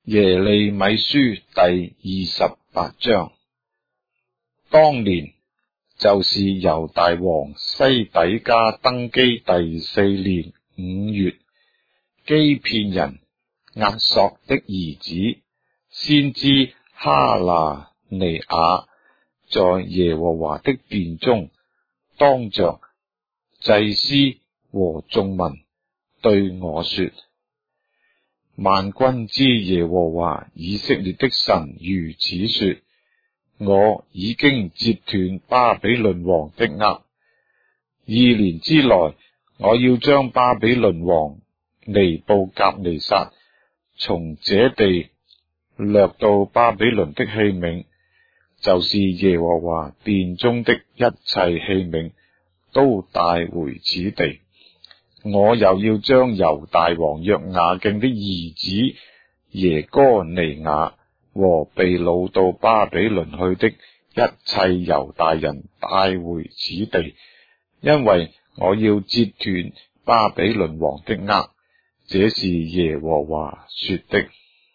耶利米書第28章。當年，就是猶大王西底家登基第4年5月，基遍人押朔的兒子先知哈拿尼雅在耶和華的殿中，當着祭司和眾民對我說：萬軍之耶和華以色列的神如此說，我已經折斷巴比倫王的軛，2年之內，我要將巴比倫王尼布甲尼撒從這地掠到巴比倫的器皿，就是耶和華殿中的一切器皿，都帶回此地。我又要將猶大王約雅敬的兒子耶哥尼雅和被擄到巴比倫去的一切猶大人帶回此地，因為我要折斷巴比倫王的軛，這是耶和華說的。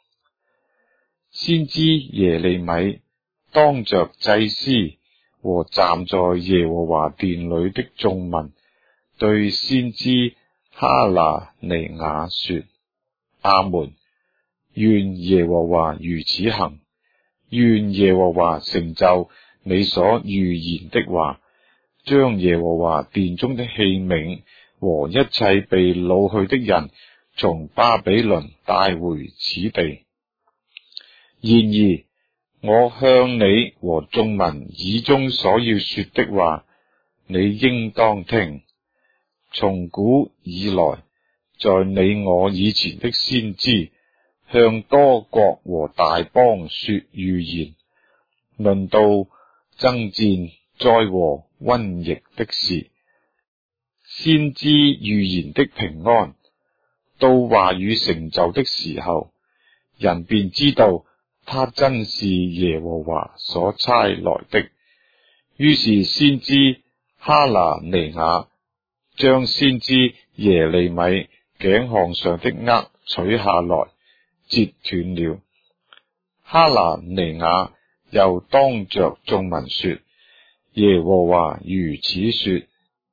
先知耶利米當着祭司和站在耶和華殿裏的眾民，對先知哈拿尼雅說：阿們，願耶和華如此行，願耶和華成就你所預言的話，將耶和華殿中的器皿和一切被擄去的人從巴比倫帶回此地。然而，我向你和眾民耳中所要說的話，你應當聽。從古以來，在你我以前的先知向多國和大邦說預言，論到爭戰、災禍、瘟疫的事，先知預言的平安，到話語成就的時候，人便知道他真是耶和華所差來的。於是先知哈拿尼雅將先知耶利米頸項上的軛取下來，折斷了。哈拿尼雅又當着眾民說：耶和華如此說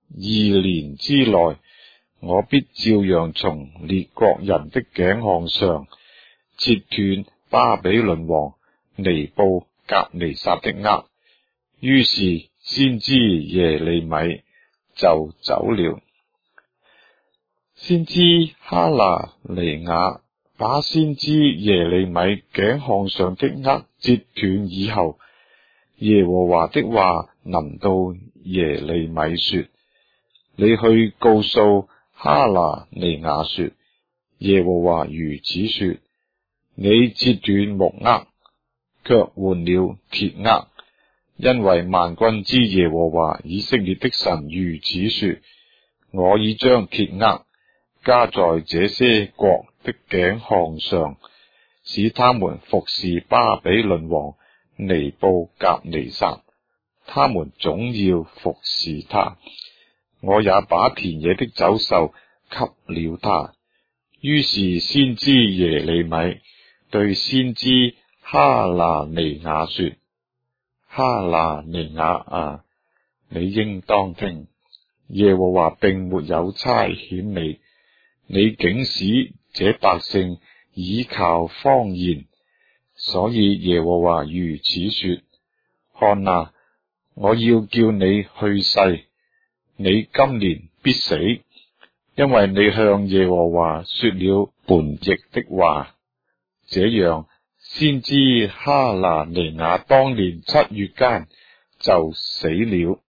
，2年之內，我必照樣從列國人的頸項上折斷巴比倫王尼布甲尼撒的軛。於是先知耶利米就走了。先知哈拿尼雅把先知耶利米頸項上的軛折斷以後，耶和華的話臨到耶利米說：你去告訴哈拿尼雅說，耶和華如此說，你折斷木軛，卻換了鐵軛，因為萬軍之耶和華以色列的神如此說，我已將鐵軛加在這些國的頸項上，使他們服侍巴比倫王尼布甲尼撒，他們總要服侍他。我也把田野的走獸給了他。於是先知耶利米對先知哈拿尼雅說：哈拿尼雅啊，你應當聽，耶和華並沒有差遣你，你竟使這百姓倚靠謊言，所以耶和華如此說：看啊，我要叫你去世，你今年必死，因為你向耶和華說了叛逆的話。這樣，先知哈拿尼雅當年7月間就死了。